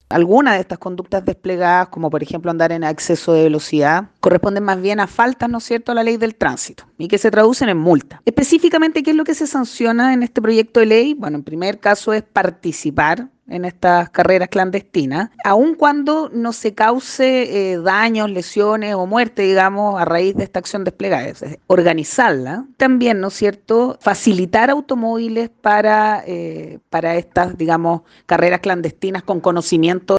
Algunas de estas conductas desplegadas, como por ejemplo andar en exceso de velocidad, corresponden más bien a faltas, ¿no es cierto?, a la ley del tránsito y que se traducen en multa. Específicamente, ¿qué es lo que se sanciona en este proyecto de ley? Bueno, en primer caso es participar en estas carreras clandestinas, aun cuando no se cause daños, lesiones o muerte, digamos, a raíz de esta acción desplegada. Es decir, organizarla. También, ¿no es cierto?, facilitar automóviles para estas, digamos, carreras clandestinas con conocimiento